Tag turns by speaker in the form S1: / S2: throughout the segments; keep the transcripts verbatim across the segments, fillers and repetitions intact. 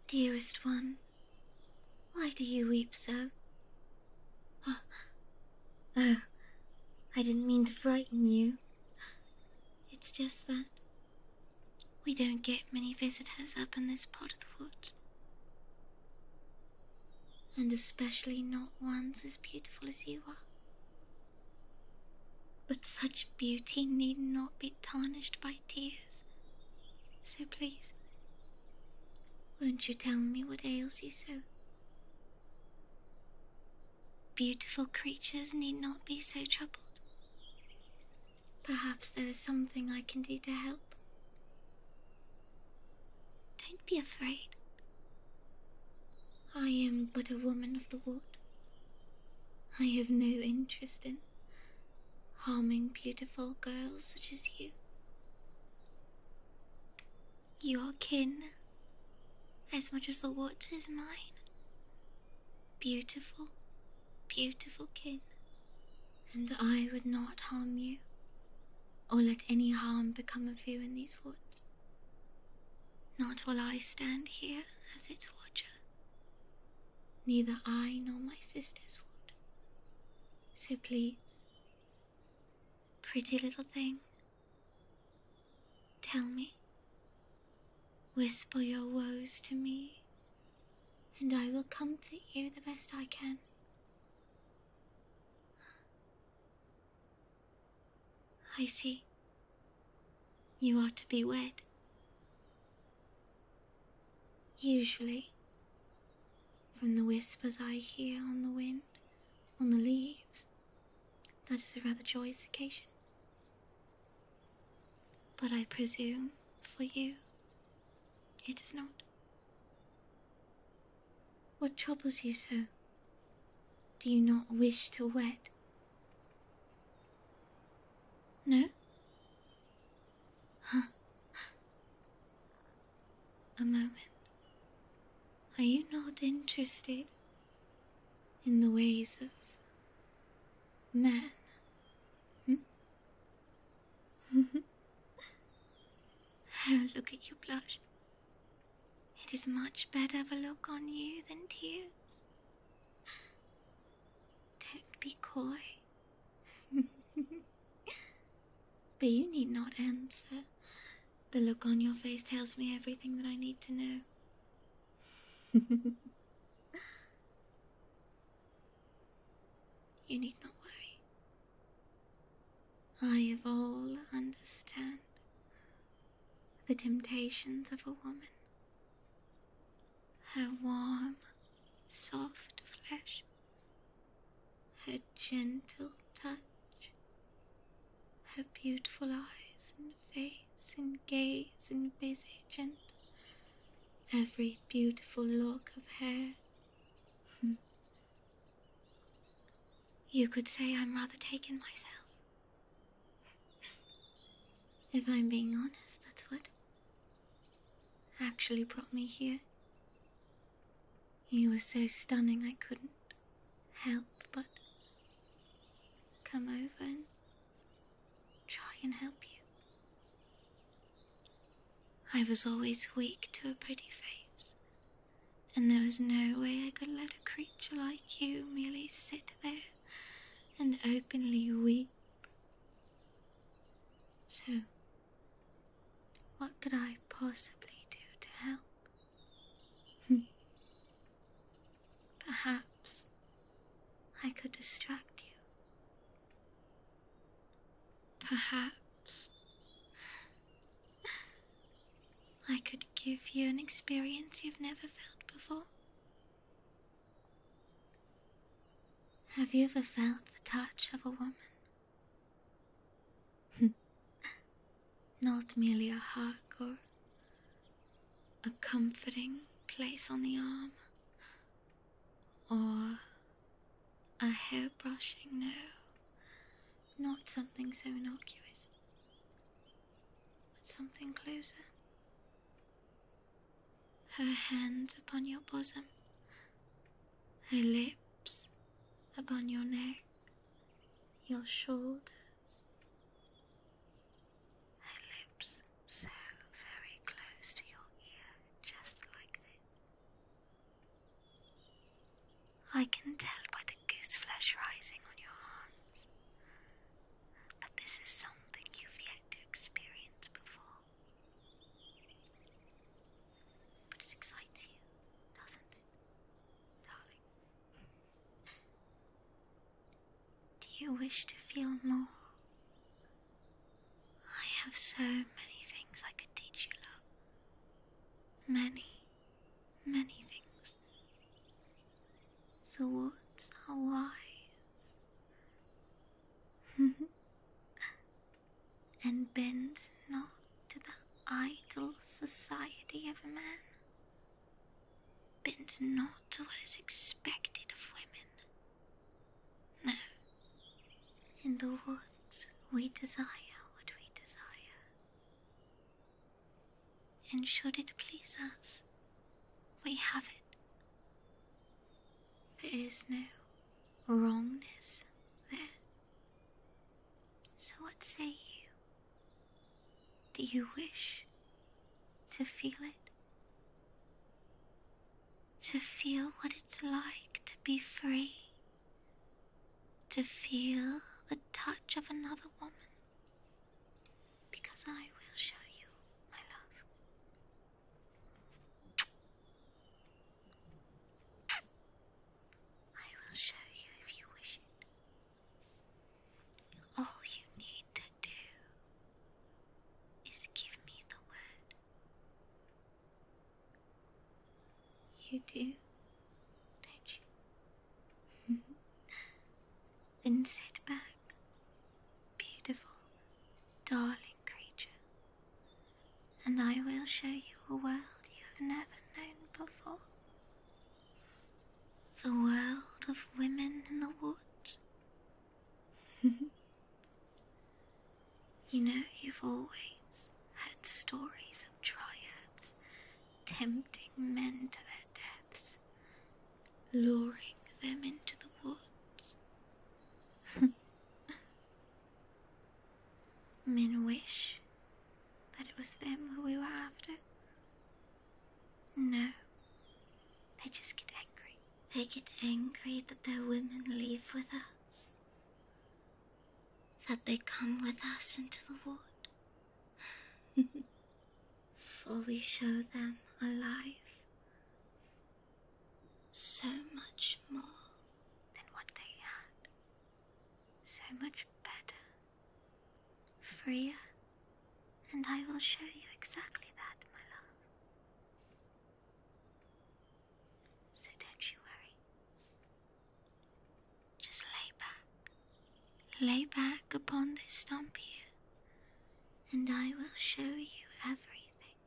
S1: Dearest one, why do you weep so? Oh, oh, I didn't mean to frighten you. It's just that we don't get many visitors up in this part of the woods. And especially not ones as beautiful as you are. But such beauty need not be tarnished by tears. So please, won't you tell me what ails you so? Beautiful creatures need not be so troubled. Perhaps there is something I can do to help. Don't be afraid. I am but a woman of the wood. I have no interest in harming beautiful girls such as you. You are kin, as much as the woods is mine. Beautiful, beautiful kin. And I would not harm you, or let any harm become of you in these woods. Not while I stand here as its watcher. Neither I nor my sisters would. So please, pretty little thing, tell me, whisper your woes to me, and I will comfort you the best I can. I see. You are to be wed. Usually, from the whispers I hear on the wind, on the leaves, that is a rather joyous occasion. But I presume, for you, it is not. What troubles you so? Do you not wish to wed? No? Huh. A moment. Are you not interested in the ways of man? Hmm? Oh, look at you blush. It is much better of a look on you than tears. Don't be coy. But you need not answer. The look on your face tells me everything that I need to know. You need not worry. I of all understand the temptations of a woman. Her warm, soft flesh, her gentle touch, her beautiful eyes and face and gaze and visage, and every beautiful lock of hair. You could say I'm rather taken myself. If I'm being honest, that's what actually brought me here. You were so stunning I couldn't help but come over and try and help you. I was always weak to a pretty face, and there was no way I could let a creature like you merely sit there and openly weep. So, what could I possibly do to help? Perhaps I could distract you. Perhaps I could give you an experience you've never felt before. Have you ever felt the touch of a woman? Not merely a hug or a comforting place on the arm, or a hair brushing, no, not something so innocuous, but something closer. Her hands upon your bosom, her lips upon your neck, your shoulders, her lips so very close to your ear, just like this. I can tell by the goose flesh rising on your arms that this is something you've yet to experience before. But it excites you, doesn't it, darling? Do you wish to feel more? I have so many things I could teach you, love. Many, many things. The woods are wise, and bends not to the idle society of a man, bends not to what is expected of women. No, in the woods we desire what we desire, and should it please us, we have it. There is no wrongness there. So what say you? Do you wish to feel it? To feel what it's like to be free? To feel the touch of another woman? Because I will show you, my love. I will show you if you wish it. All you need to do is give me the word. You do, don't you? Then sit back, beautiful, darling creature, and I will show you a world you have never known before. The world of women in the woods. You know, you've always heard stories of dryads tempting men to their deaths, luring them into the woods. Men wish that it was them we were after. No, they just get angry. They get angry that their women leave with us, that they come with us into the wood. For we show them a life so much more than what they had, so much better, freer, and I will show you exactly that, my love. So don't you worry. Just lay back, lay back upon this stump here, and I will show you everything.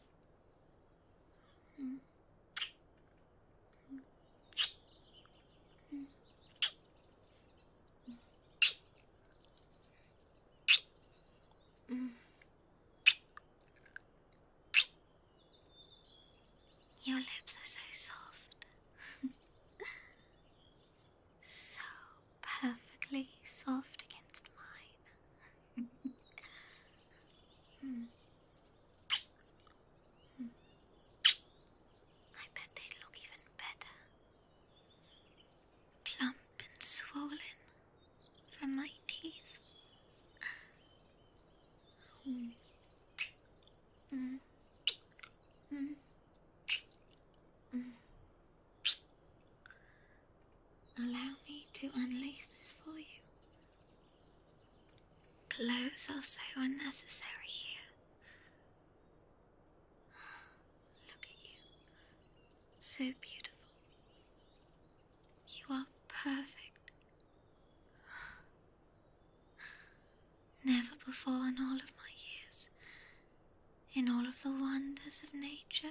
S1: Mm. Mm. Your lips are so soft. So perfectly soft against mine. mm. Mm. I bet they'd look even better. Plump and swollen from my teeth. Mm. Mm. Mm. Mm. Allow me to unlace this for you. Clothes are so unnecessary here. Look at you. So beautiful. You are perfect. Never before in all of my years, in all of the wonders of nature,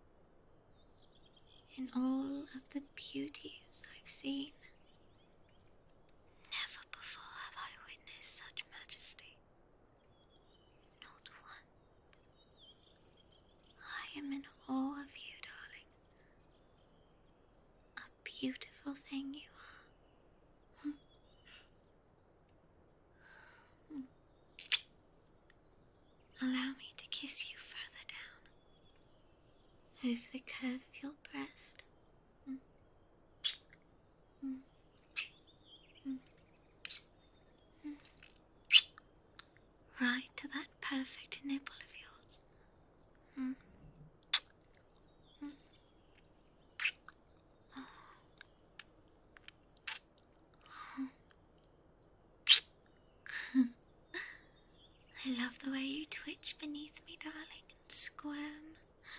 S1: in all of the beauties I've seen, never before have I witnessed such majesty. Not once. I am in awe of you, darling. A beautiful thing you are. Allow me to kiss you further down, over the curve of your breast. nipple of yours. Mm. Mm. Oh. Oh. I love the way you twitch beneath me, darling, and squirm.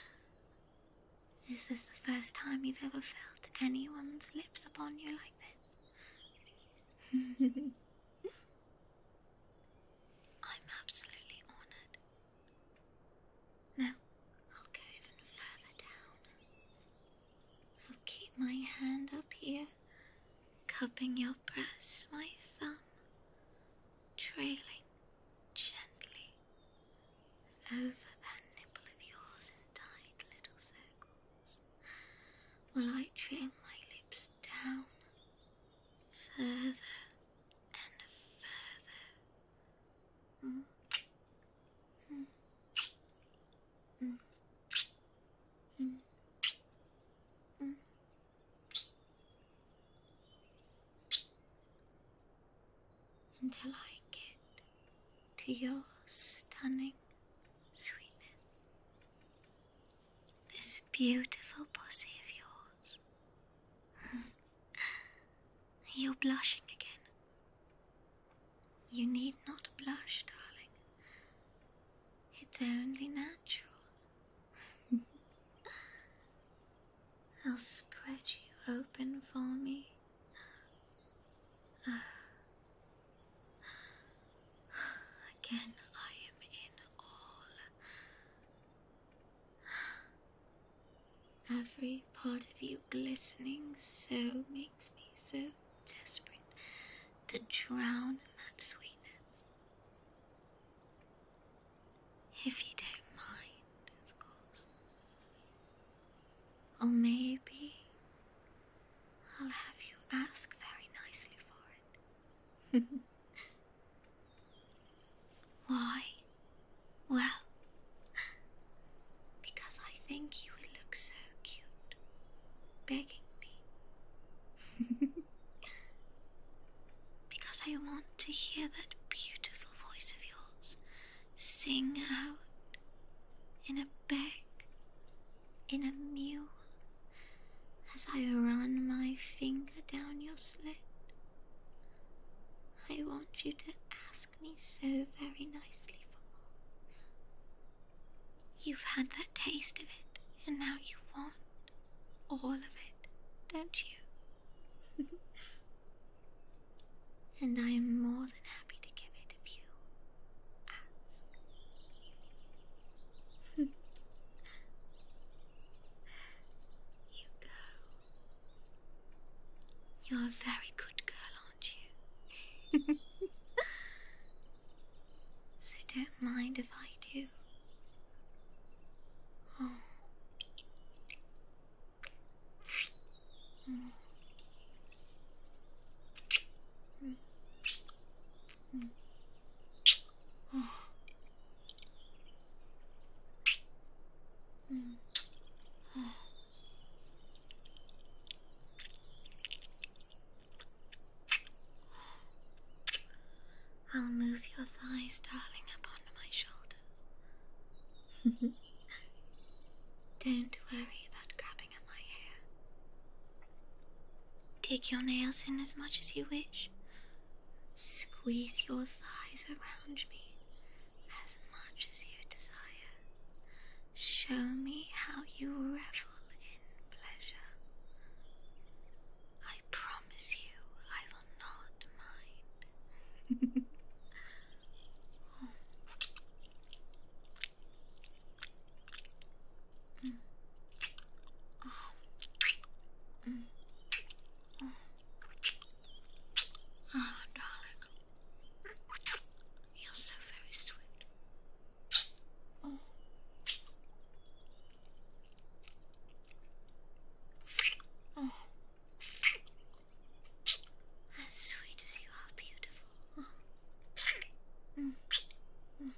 S1: Is this the first time you've ever felt anyone's lips upon you like this? I'm absolutely honored. Now, I'll go even further down. I'll keep my hand up here, cupping your breast, my thumb, trailing gently over that nipple of yours in tight little circles, while I trail my lips down further and further. Mm. Mm. Mm. Mm. Mm. Until I get to your stunning sweetness. This beautiful pussy of yours. You're blushing again. You need not blush, darling. It's only natural. I'll spread you open for me. Again, I am in awe. Every part of you glistening so makes me so desperate to drown in that sweetness. If you don't mind, of course. Or maybe I'll have you ask very nicely for it. Why? Well, because I think you would look so cute, begging me. Because I want to hear that beautiful voice of yours sing out in a beg, in a mew, as I run my finger down your slit. I want you to ask me so very nicely for more. You've had that taste of it, and now you want all of it, don't you? And I am more than happy to give it if you ask. You go. You're a very good girl, aren't you? So don't mind if I do. Oh. Mm. Mm. Mm. Oh. Mm. Oh. I'll move your thighs, darling, up onto my shoulders. Don't worry about grabbing at my hair. Dig your nails in as much as you wish. Squeeze your thighs around me as much as you desire. Show me how you revel in pleasure. I promise you I will not mind. Oh. Mm. Oh. Mm. Oh. Oh, darling. You're so very sweet. Oh. Oh. As sweet as you are beautiful. Oh. Mm. Mm.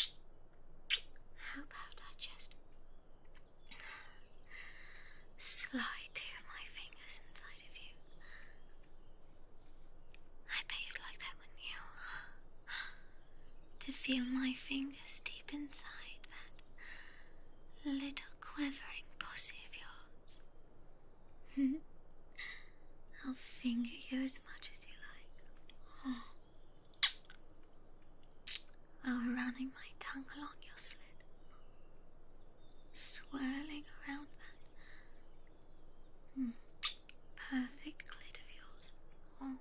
S1: How about I just slide two of my fingers inside of you? I bet you'd like that, wouldn't you? To feel my fingers deep deep inside that little quivering pussy of yours. I'll finger you as much as you like. Oh. While running my tongue along your slit, swirling around that mm, perfect clit of yours. Oh.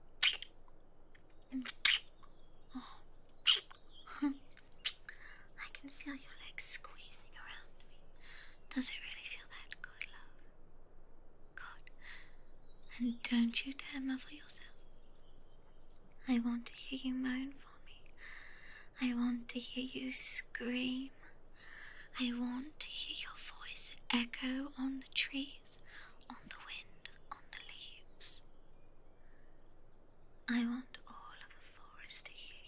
S1: Mm. Oh. I can feel your legs squeezing around me. Does it really feel that good, love? Good. And don't you dare muffle yourself. I want to hear you moan for me. I want to hear you scream. I want to hear your voice echo on the trees, on the wind, on the leaves. I want all of the forest to hear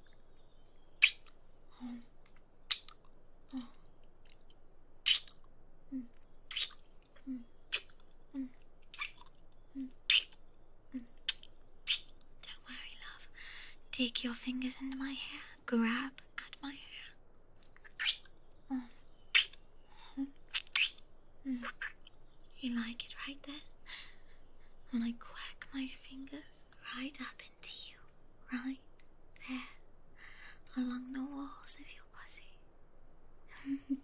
S1: you. Oh. Oh. Mm. Mm. Mm. Mm. Mm. Don't worry, love. Dig your fingers into my hair. Grab at my hair. Oh. Oh. Mm. You like it right there? When I quack my fingers right up into you, right there, along the walls of your pussy. Good.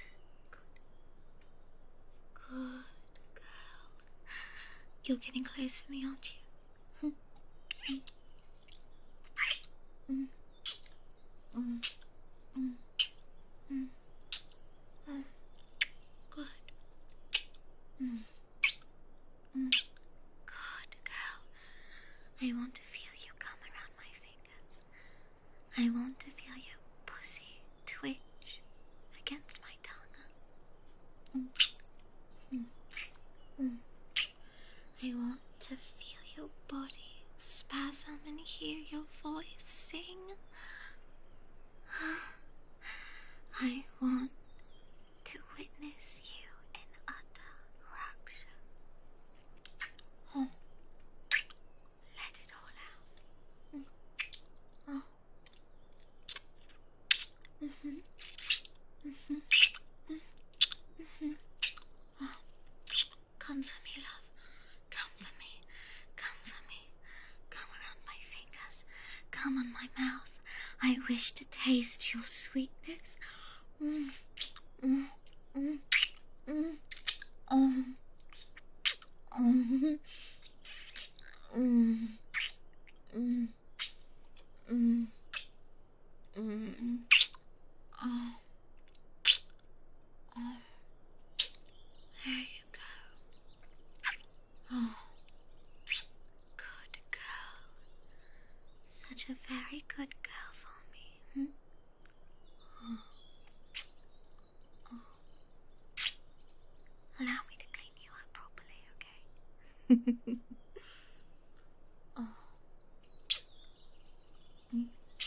S1: Good girl. You're getting close for me, aren't you? Mm. Mm. Mm. Mm. Mm. Good. Mm. Mm. Good girl. I want to feel you come around my fingers. I want to feel your pussy twitch against my tongue. Mm. Mm. Mm. I want to feel your body spasm and hear your voice sing. I want to witness you in utter rapture. Oh, let it all out. Mm. Oh. Mm-hmm. Mm-hmm. Mm-hmm. Oh. Come for me, love. Come for me. Come for me. Come around my fingers. Come on my mouth. I wish to taste your sweetness. Mm. Mm. Mm. Mm. Oh. Oh. Mm. Mm. Mm. Mm. Oh. Oh. There you go. Oh. Good girl. Such a very good girl for me. Hmm? Oh. Oh. Allow me to clean you up properly, okay? Oh. Mm.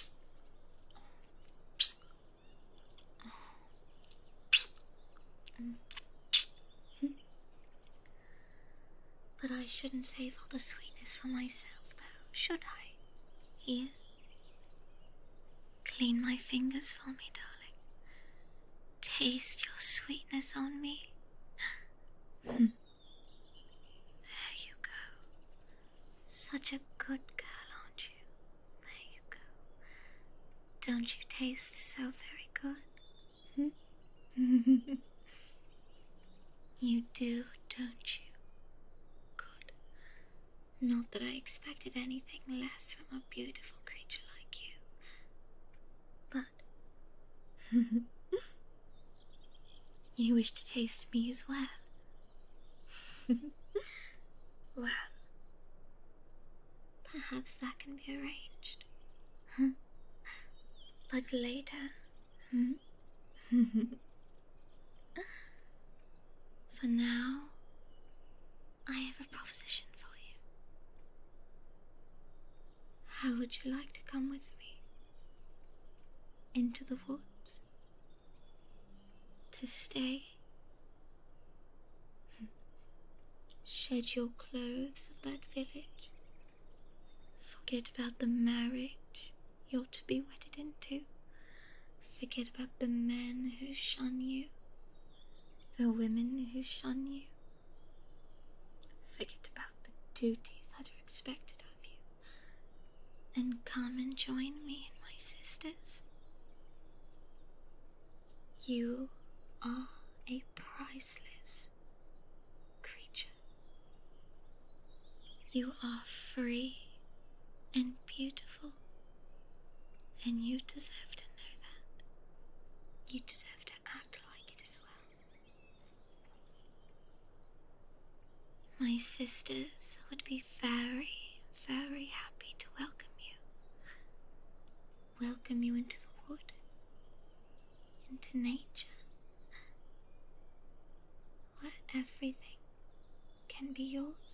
S1: Mm. But I shouldn't save all the sweetness for myself, though, should I? Here. Clean my fingers for me, darling. Taste your sweetness on me. There you go. Such a good girl, aren't you? There you go. Don't you taste so very good? Hmm? You do, don't you? Good. Not that I expected anything less from a beautiful creature like you. But you wish to taste me as well. Well, perhaps that can be arranged. But later. Hmm? For now, I have a proposition for you. How would you like to come with me? Into the woods? To stay? Shed your clothes of that village? Forget about the marriage you're to be wedded into? Forget about the men who shun you, the women who shun you. Forget about the duties that are expected of you, and come and join me and my sisters. You are a priceless creature. You are free and beautiful, and you deserve to know that. You deserve to act like it as well. My sisters would be very, very happy to welcome you. Welcome you into the wood, into nature, where everything can be yours.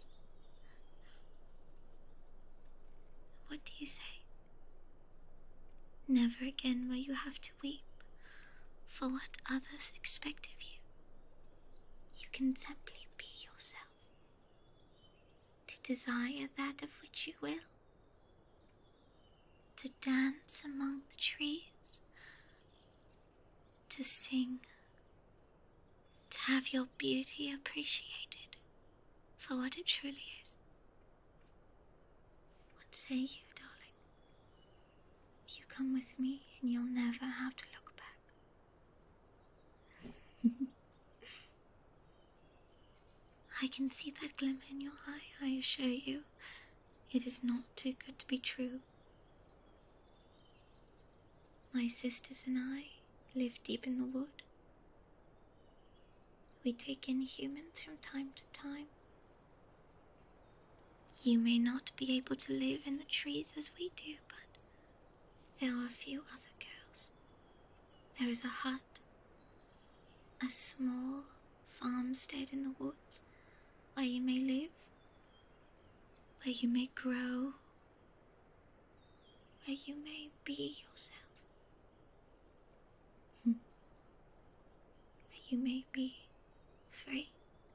S1: What do you say? Never again will you have to weep for what others expect of you. You can simply be yourself, to desire that of which you will, to dance among the trees, to sing, to have your beauty appreciated for what it truly is. What say you, darling? You come with me and you'll never have to look back. I can see that glimmer in your eye, I assure you. It is not too good to be true. My sisters and I live deep in the wood. We take in humans from time to time. You may not be able to live in the trees as we do, but there are a few other girls. There is a hut, a small farmstead in the woods, where you may live, where you may grow, where you may be yourself, where you may be free.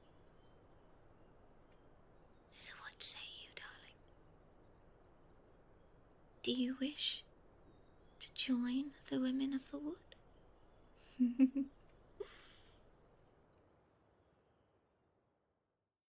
S1: So what say you, darling? Do you wish to join the women of the wood?